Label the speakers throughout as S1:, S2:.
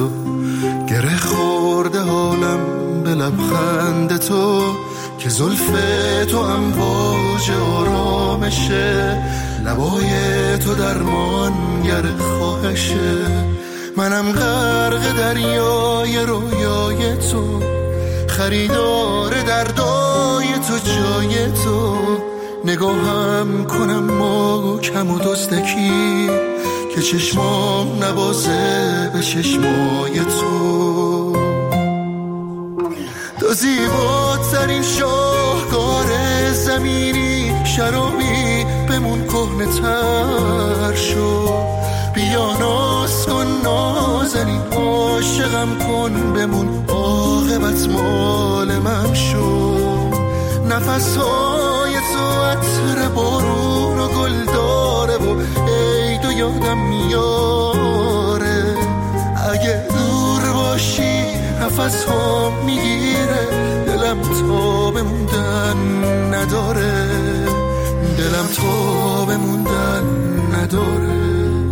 S1: تو، گره خورده حالم به لبخند تو، که زلف تو امواج آرامشه، لبای تو درمانگر خواهشه. منم غرق دریای رویای تو، خریدار دردای تو جای تو. نگاهم کنم محکم و دزدکی، که چشمام نبازه به چشمای تو. تو زیباترین شاهکار زمینی، شرابی بمون کهنه تر شو. بیا ناز کن نازنین، عاشقم کن بمون، عاقبت مال من شو. نفسهای تو عطر بارون و گل داره و عید و یادم میاره. اگه دور باشی نفس ها میگیره، دلم تا بموندن نداره، دلم تا بموندن نداره.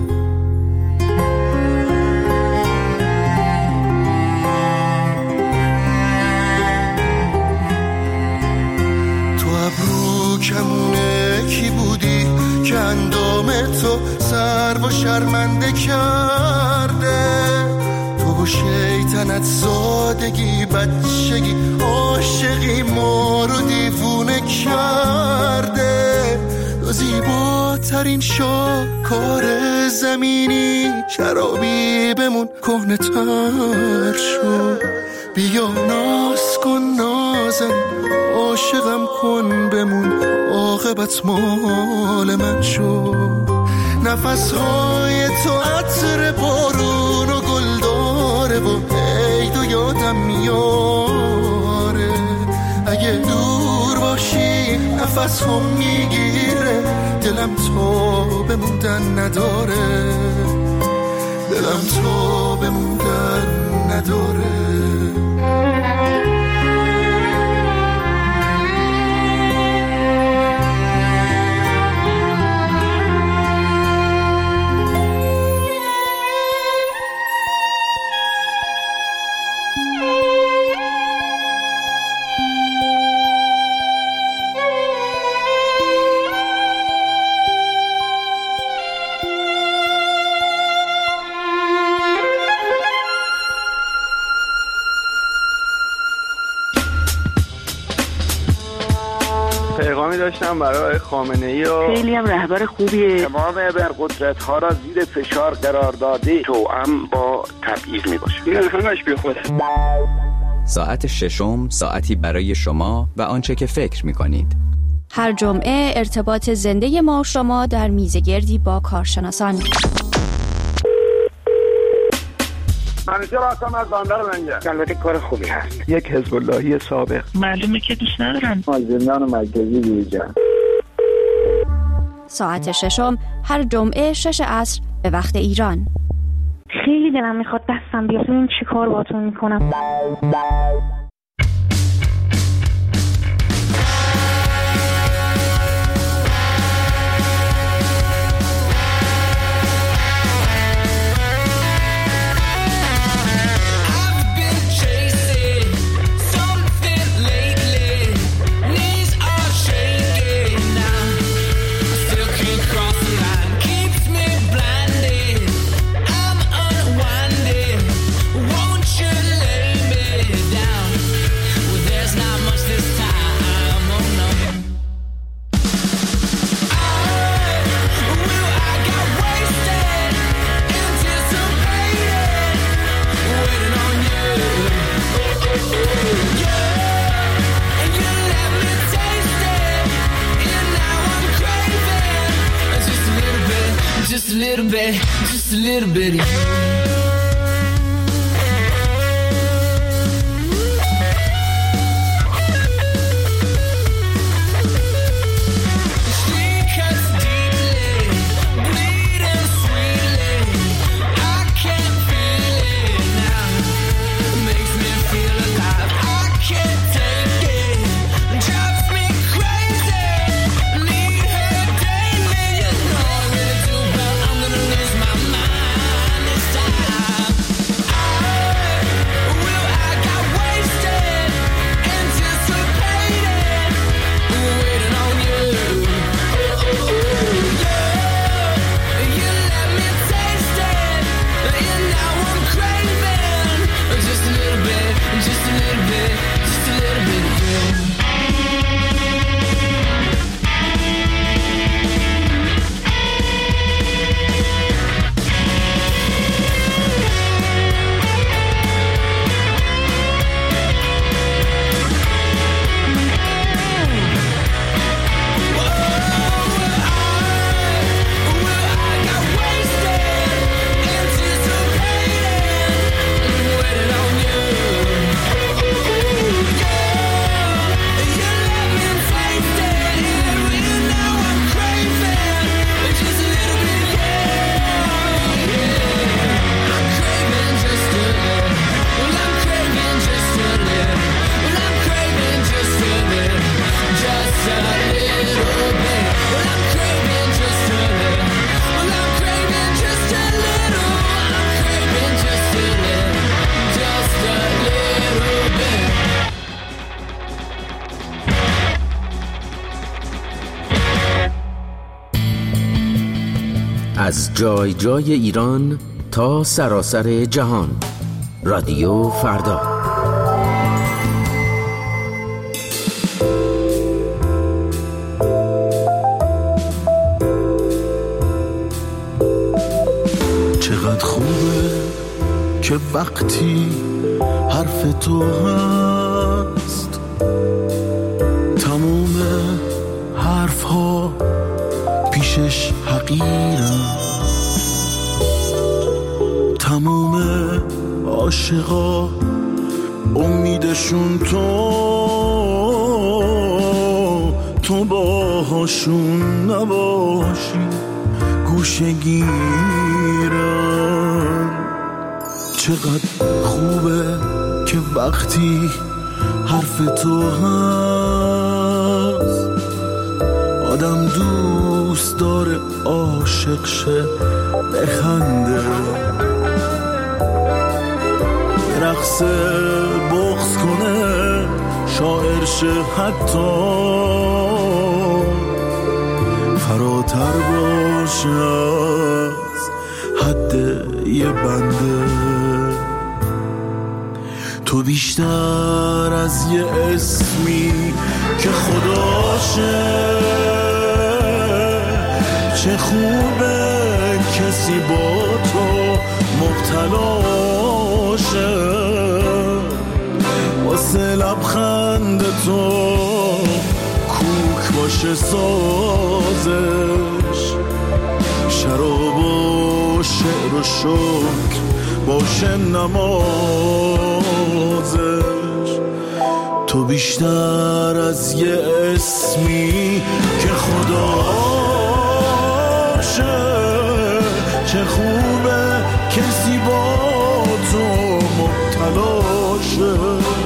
S1: کمونه کی بودی که اندام تو سر و شرمنده کرده؟ تو و شیطنت زادگی بچگی عاشقی ما رو دیوونه کرده. تو زیباترین شاهکار زمینی، شرابی بمون کهنه تر شو. بیا ناز کن نازن، عاشقم کن بمون، عاقبت مال من شو. نفسهای تو عطر بارون و گل داره و عید و یادم میاره. اگه دور باشی نفس هم میگیره، دلم تا بموندن نداره، دلم تا بموندن نداره.
S2: پیغامی داشتم برای خامنه‌ای و
S3: خیلی هم رهبر خوبیه.
S4: تمام ابرقدرت‌ها را زیر فشار قرار داده، توأم با تبعیض میباشه. این همش بی خوده.
S5: ساعت ششم، ساعتی برای شما و آنچه که فکر می‌کنید.
S6: هر جمعه ارتباط زنده ما شما در میزگردی با کارشناسان.
S4: منیجر هستم از بندر منجر. البته کار خوبی هست.
S2: یک حزب اللهی سابق.
S3: معلومه که دوست ندارم.
S4: زندان مرکزی دیجان.
S6: ساعت ششم هر جمعه 6 عصر به وقت ایران.
S3: خیلی دلم میخواد دستم بیاد، ببین چی کار باهاتون میکنم.
S7: Just a little bit of you. Stop.
S8: از جای جای ایران تا سراسر جهان. رادیو فردا.
S1: چقدر خوبه که وقتی حرف تو هست تموم حرف ها پیشش حقیرم، تموم عاشقا امیدشون تو باهاشون نباشی گوشه گیرم. چقدر خوبه که وقتی حرف تو هست آدم دوست داره عاشق شه، بخنده، رقص بغض کنه، شاعر شه، حتی فراتر باشه از حد یه بنده. تو بیشتر از یه اسمی که خداشه، چه خوبه کسی با تو مبتلاشه، واسه لبخند تو کوک باشه سازش، شراب و شعر و شکر باشه نمازش. تو بیشتر از یه اسمی که خداشه، چه خوبه کسی با تو مبتلاشه،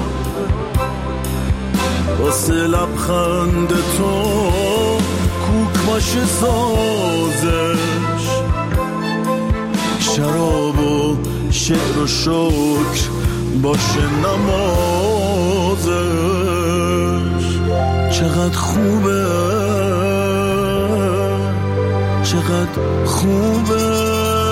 S1: واسه لبخند تو کوک باشه سازش، شراب و شعر و شکر باشه نمازش. چقدر خوبه، چقدر خوبه.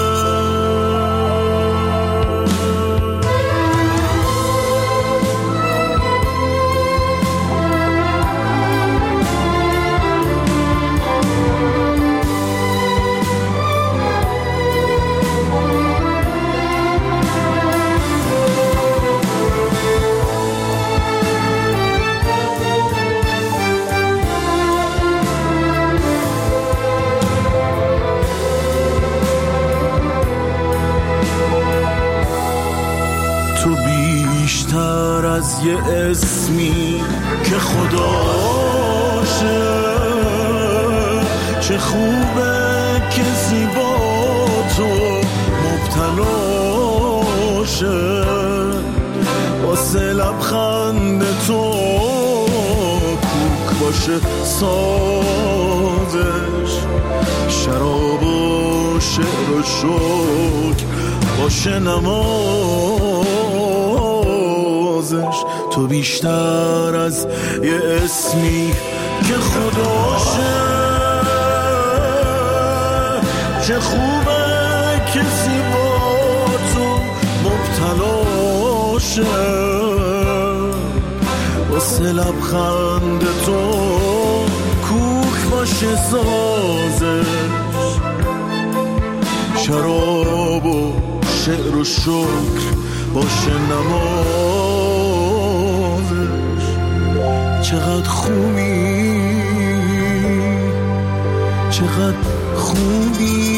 S1: تو بیشتر از یه اسمی که خداشه، چه خوبه کسی با تو مبتلاشه، واسه لبخند تو کوک باشه سازش، شراب و شعر و شکر باشه نمازش. تو بیشتر از یه اسمی که خداشه، چه خوبه کسی با تو مبتلاشه، واسه لبخند تو کوک باشه سازش، شراب و شعر و شکر باشه نمازش. چقدر خوبی، چقدر خوبی.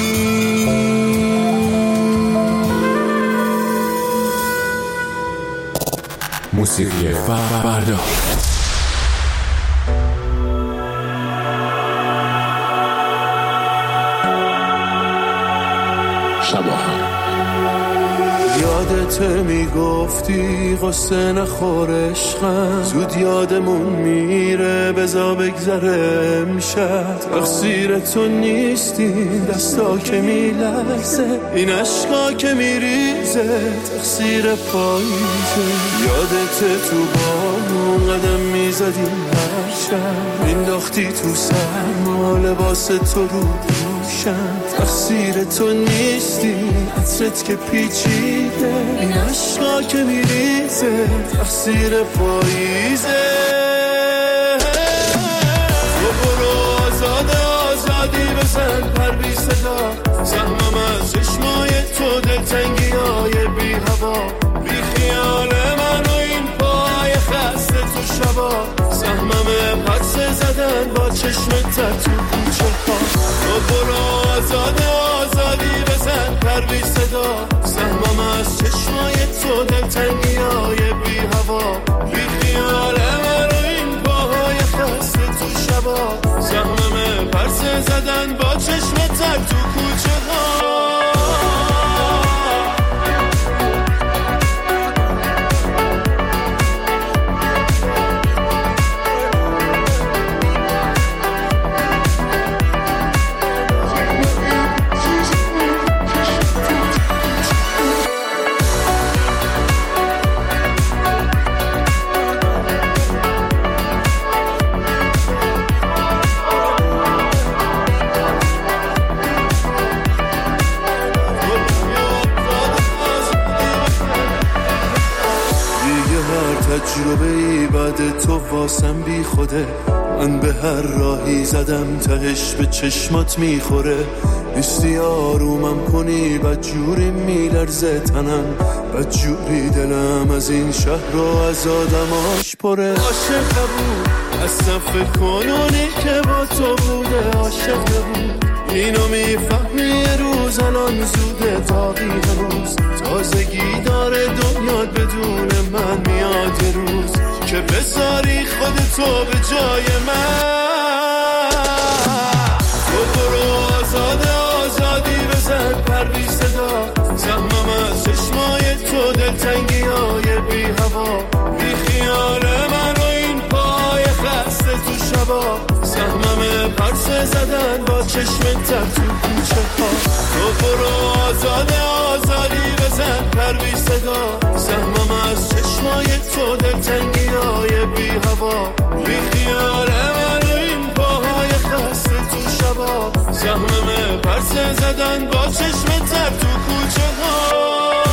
S9: موسیقی فردا. شباهن
S1: یادت میگفتی قصه نخور عشقم، زود یادمون میره بزا بگذره امشب، تقصیر تو نیستی دستا که میلرزه، این عشقا که میریزه تقصیر پاییزه. یادت تو با هم قدم میزدیم هر شب، مینداختی تو سرما لباس تو رو دوشم. تقصیر تو نیستی عطرت که پیچیده، این عشقا که میریزه تقصیر پاییزه. تو برو آزادی بزن پر بی صدا، زحمم از چشمای تو دلتنگیای بی هوا، بی خیال من و این پای خسته تو شبا، زحمم پس زدن با چشمت تو کوچه ها. تو برو آزادی بزن پر بی صدا، زحمم از چشمای تو دلتنگیای بی هوا، بی خیال من و این پای خسته تو شبا، زحمم پس زدن با چشمت تو کوچه ها. تجربه‌ای بعد تو واسم بی خوده، من به هر راهی زدم تهش به چشمات میخوره. نیستی آرومم کنی بدجوری میلرزه تنم، بدجوری دلم از این شهر و از آدماش پره. عاشق بود اصلا فکر کنونی که با تو بوده، عاشق بود اینو میفهمی یه روز الان زوده تاقی هنوز، تازگی داره دنیات بدون من میاد یه روز که بذاری خودتو به جای من. تو برو آزادی بزن پر بی صدا، زحمم از چشمای تو دلتنگیای بی هوا، بی خیال من و این پای خسته تو شبا، زحمم پرس زدن با چشمت تو کوچه ها. تو برو آزادی بزن پر بی صدا، زحمم از چشمای تو دلتنگیای بی هوا، بی خیال من و این پاهای خسته تو شبا، زحمم پرس زدن با چشمت تو کوچه ها.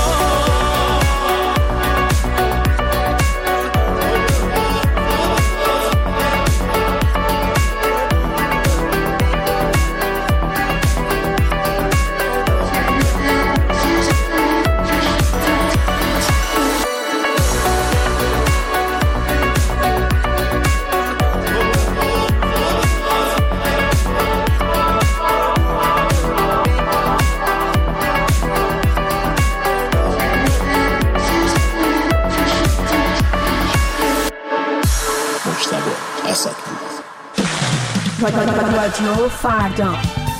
S10: رادیو فردا.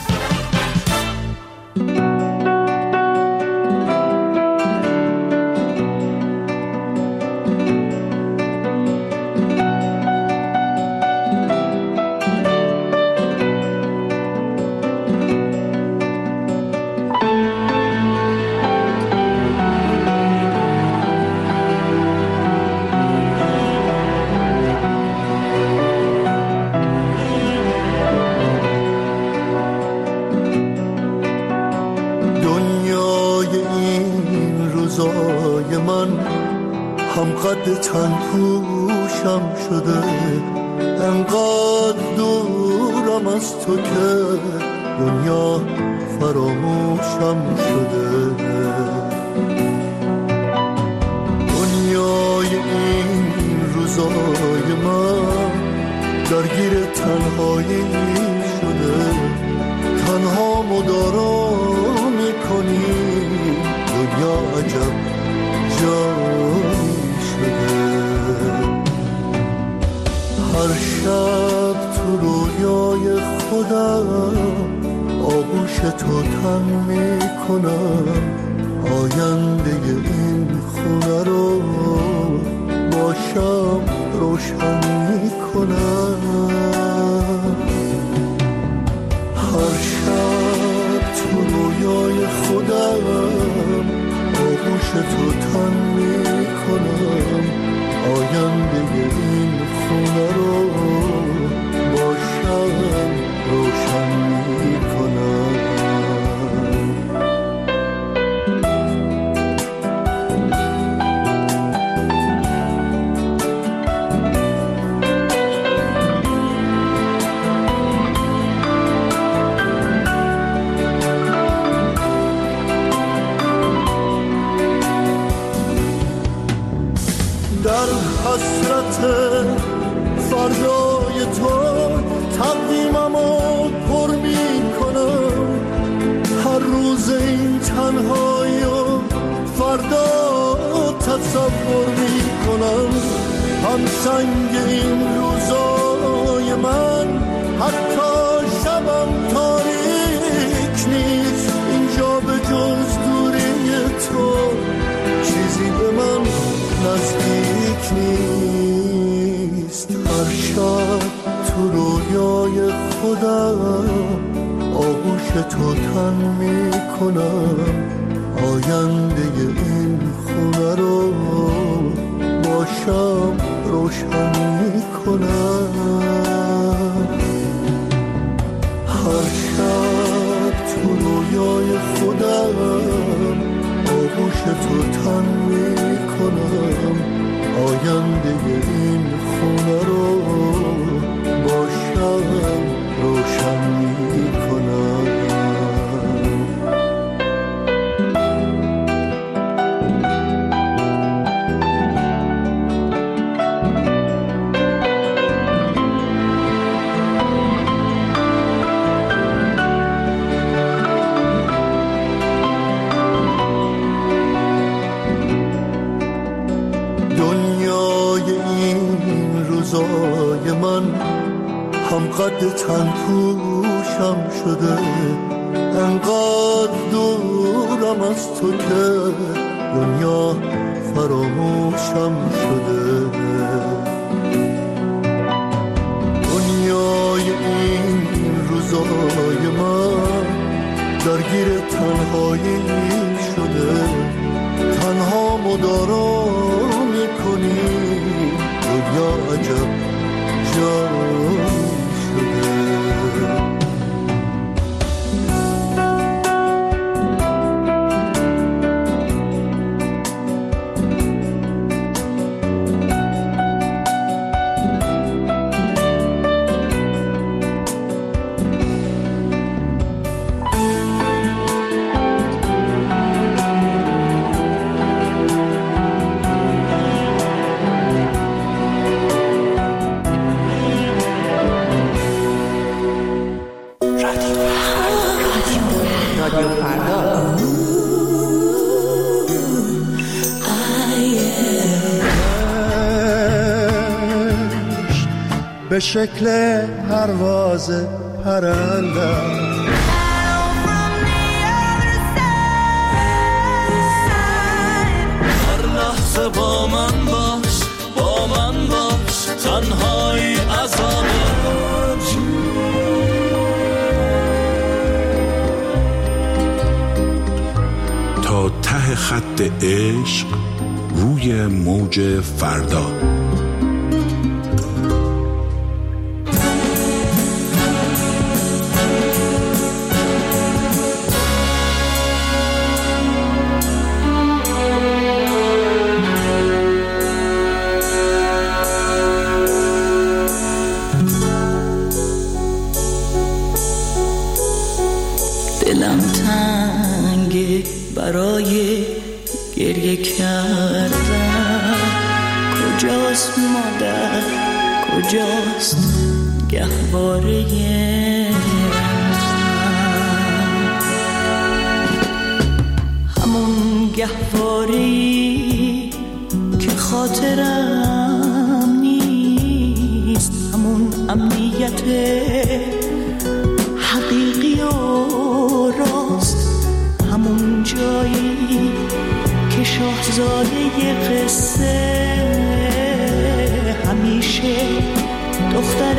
S11: قد تن پوشم شده، انقدر دورم از تو که دنیا فراموشم شده. دنیای این روزای من درگیر تنهایی شده، تنها مدارا میکنی دنیا عجب جایی شده. هر شب تو رویای خودم آغوش تو تن میکنم، آینده این خونه رو باشم روشن میکنم. هر شب تو رویای خودم آغوش تو تن میکنم، آینده حسرت فردای تو تقویممو پر میکنم. هر روز این تنهایی و فردا تصور میکنم. هم سنگ این روزای من حتی شبم تاریک نیست. اینجا به جز دوری تو چیزی به من نزدیک نیست. هر شب تو رویای خودم آغوش تو تن میکنم. آینده این خونه رو با شب روشن میکنم. هر شب تو رویای خودم آغوش تو تن میکنم. آینده این خونه رو با شب روشن میکنم. هم قد تن پوشم شده. انقدر دورم از تو که دنیا فراموشم شده. دنیای این روزای من درگیر تنهایی شده. تنها مدارا میکنی. دنیا عجب جایی شده. به شکل پرواز پرنده
S1: هر لحظه با من باش، با من باش، تنهایی عذابه.
S9: تا ته خط عشق روی موج فردا.
S12: دلم تنگه برای گریه کردن. کجاست مادر، کجاست گهواره همون گهواره‌ای که خاطرم نیست. همون امنیت حقیقی و راست. همون جایی که شاهزاده قصه همیشه دختر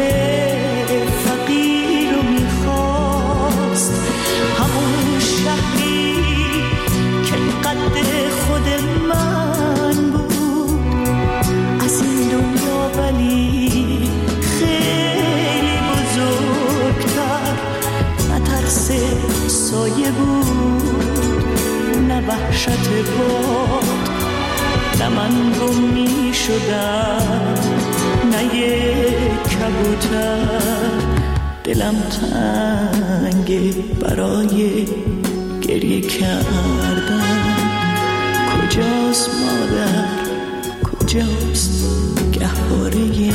S12: فقیر رو میخواست. همون شهری که قد خود من بود از این دنیا، ولی خیلی بزرگتر. نه ترس سایه بود، نه وحشت باد، نه من گم می شدم، نه یک کبوتر. دلم تنگه برای گریه کردن. کجاست مادر، کجاست گهواره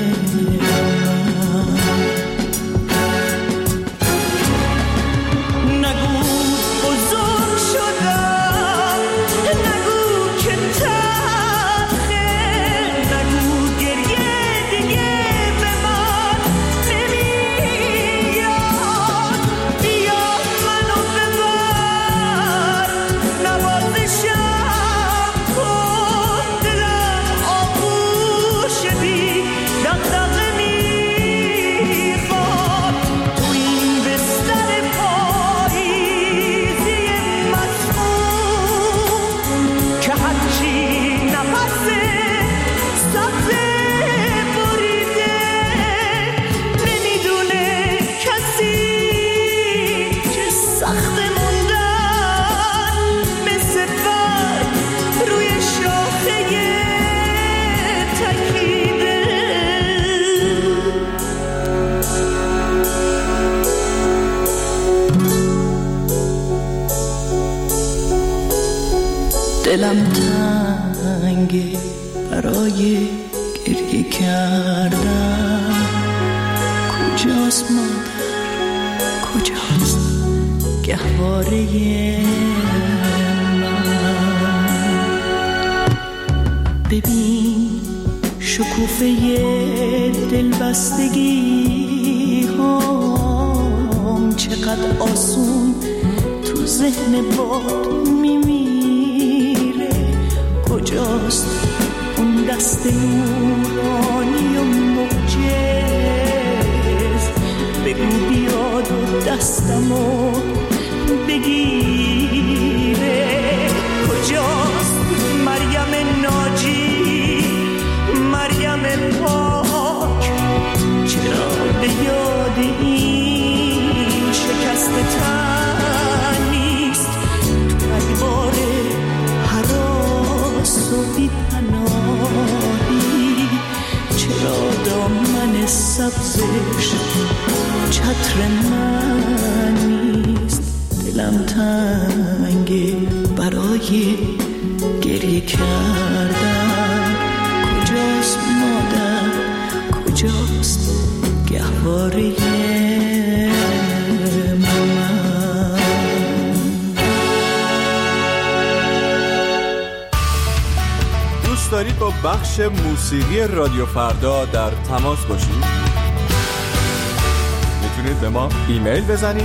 S12: دلم تنگه برای گریه کردن. کجاست مادر، کجاست گهواره من؟ ببین شکوفه دلبستگی هم چقدر آسون تو ذهن باد میمیره. کجاست اون دست نورانی و معجز؟ بگو بیاد و دستمو بگیره. کجاست مریم ناجی، مریم پاک؟ چرا به یاد این شکست تن نیست؟ تو ادبار حراس و بی پناهی چرا دامن سبزش چتر من نیست؟ دلم تنگه برای گریه کردن. کجاست مادر، کجاست گهواره من؟
S13: دوست دارید با بخش موسیقی رادیو فردا در تماس باشید؟ میتونید به ما ایمیل بزنید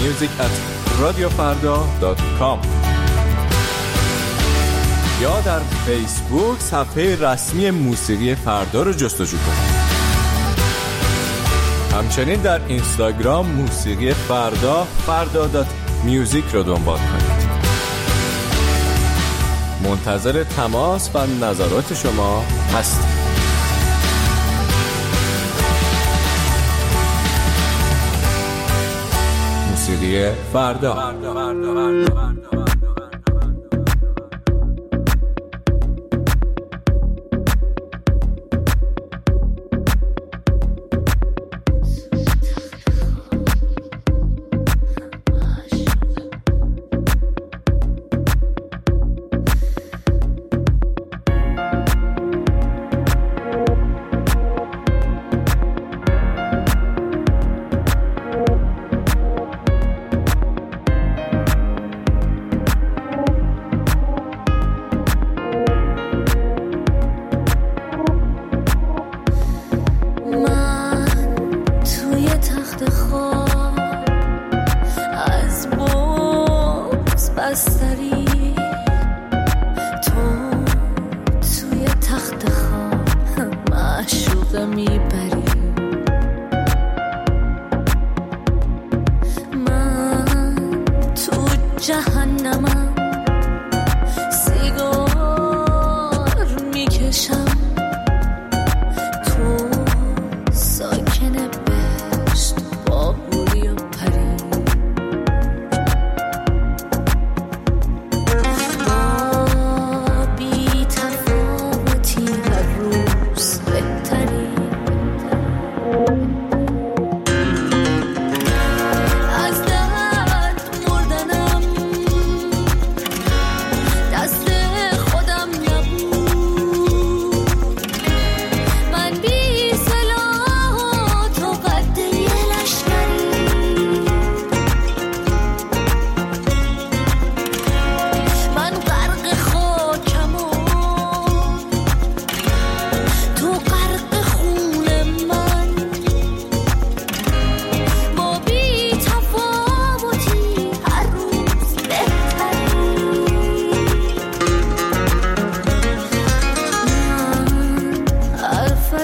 S13: music@radiofarda.com یا در فیسبوک صفحه رسمی موسیقی فردا رو جستجو کنید. همچنین در اینستاگرام موسیقی فردا فردا.music رو دنبال کنید. منتظر تماس و نظرات شما هستیم. موسیقی فردا.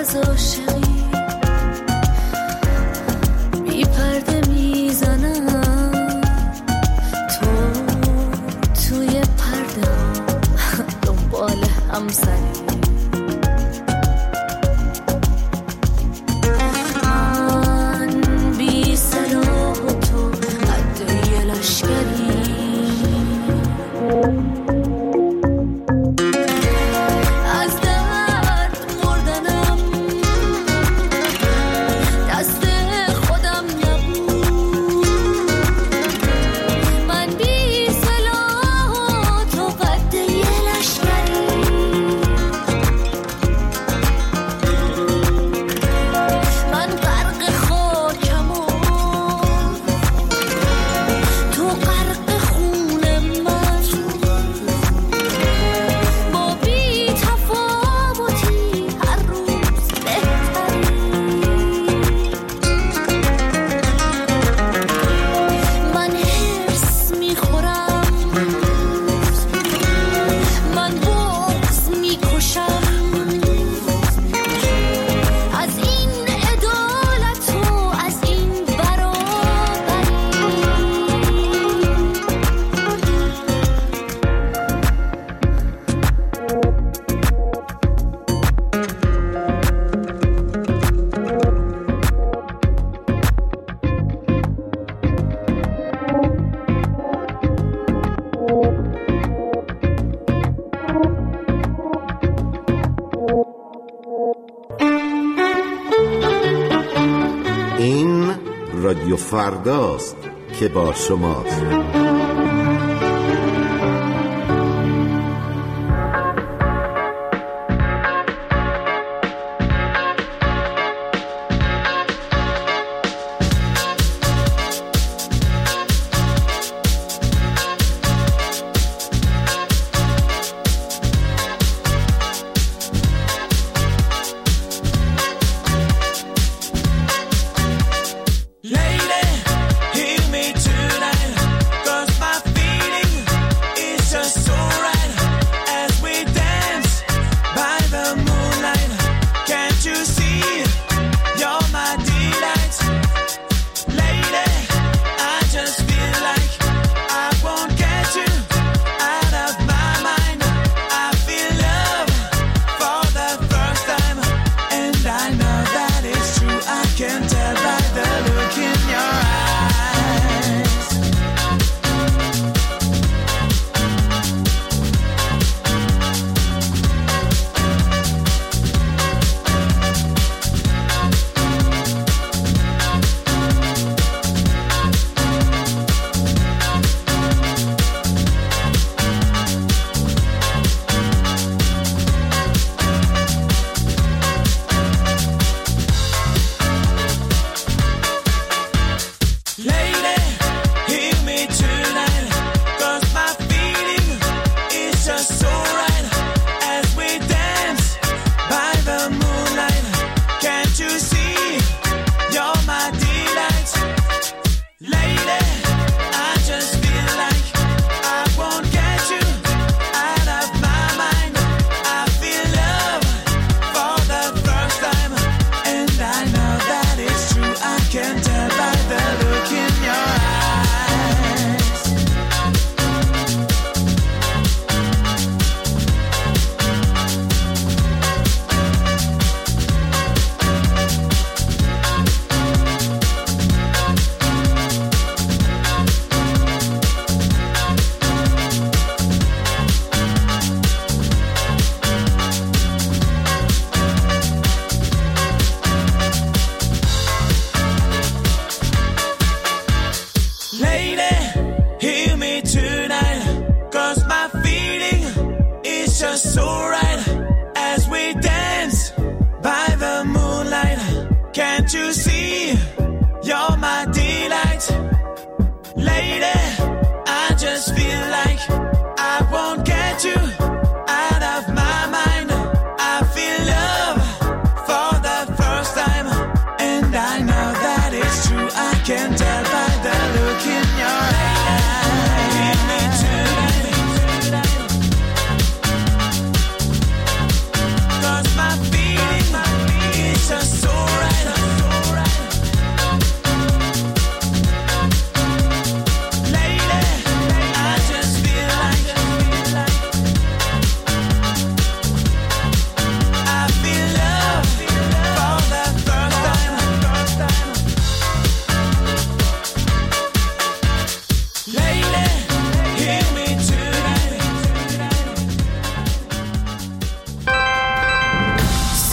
S14: از عاشقی بی پرده میزنم، تو توی پرده دنبال همسری. من بی سلاح و تو قد یه لشکری،
S15: رادیو فرداست که با شماست.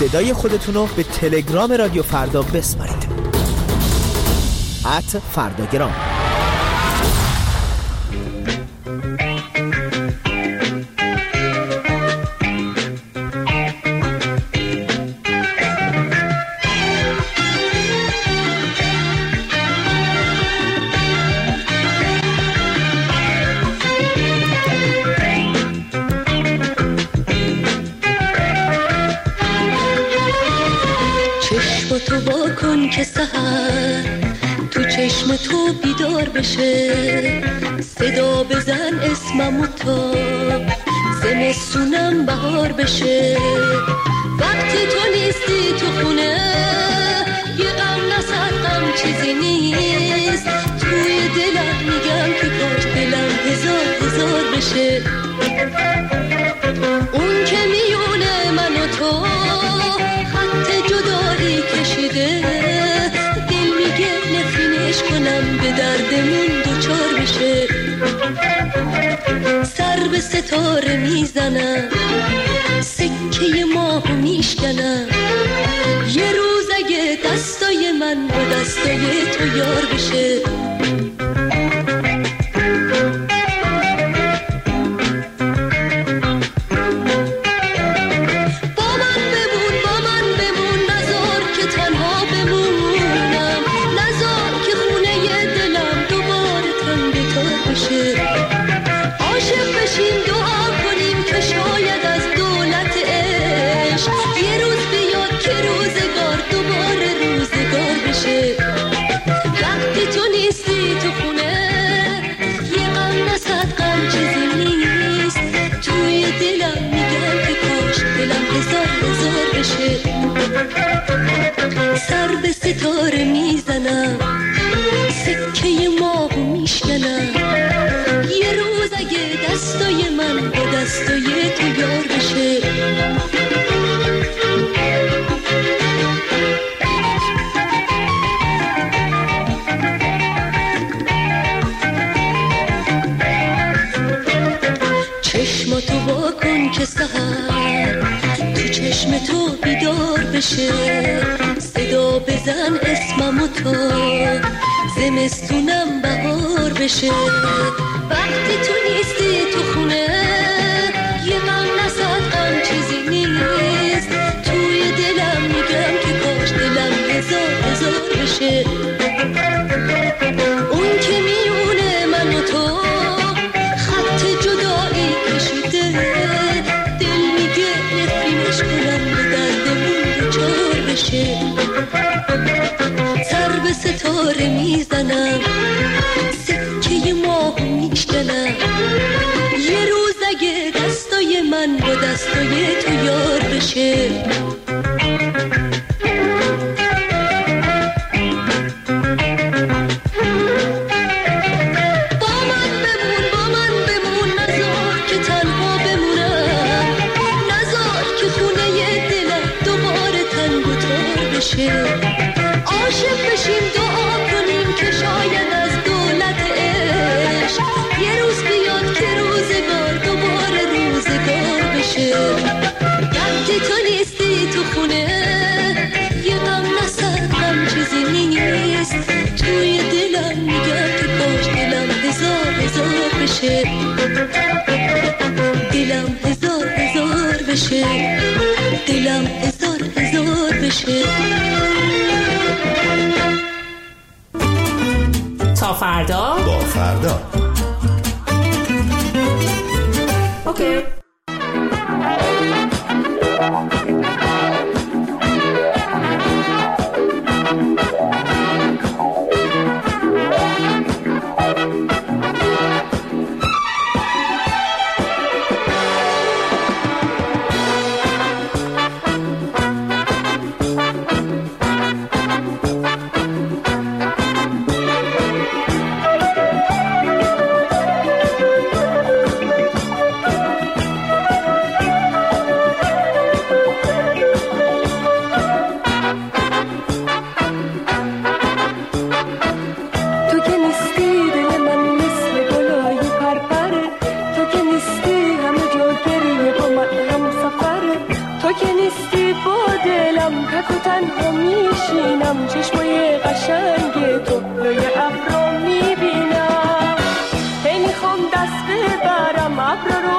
S16: صدای خودتون رو به تلگرام رادیو فردا بسپارید. @فرداگرام.
S14: تو واکن که سحر تو چشم تو بیدار بشه، صدا بزن اسممو تا زمستونم بهار بشه. وقتی تو نیستی تو خونه یه غم نصد غم چیزی نیست، توی دلم میگم که کاش دلم هزار بشه. اون که میونه من و تو خط جدایی کشیده، دل میگه نفرینش کنم به دردمون دوچار بشه. سر به ستاره میزنم، سکه ماهو میشکنم، یه روز اگه دستای من با دستای تو یار بشه. سر به ستاره میزنم، سکه ماهو میشکنم، یه روز اگه دستای من با دستای تو یار بشه. چشماتو واکن که سحر تو چشم تو بیدار بشه، صدا بزن اسممو تا زمستونم بهار بشه. وقتی تو نیستی تو خونه یه غم نصد غم چیزی نیست، توی دلم میگم که کاش دلم هزار بشه. اون که میونه من و تو خط جدایی کشیده، دل میگه نفرینش کنم به دردمون دوچار بشه. سر به ستاره میزنم، سکه ماهو میشکنم، یه روز اگه دستای من با دستای تو یار بشه. عاشق بشیم دعا کنیم که شاید از دولت عشق یه روز بیاد که روزگار دوباره روزگار بشه. وقتی تو نیستی تو خونه یه غم نصد غم چیزی نیست، توی دلم میگم که کاش دلم هزار بشه. دلم هزار بشه، دلم هزار بشه.
S10: تا فردا
S15: با فردا.
S10: اوکی.
S17: میرم تک و تنها میشینم، چشمای قشنگ تو لای ابرا میبینم، هی میخوام دست ببرم ابر رو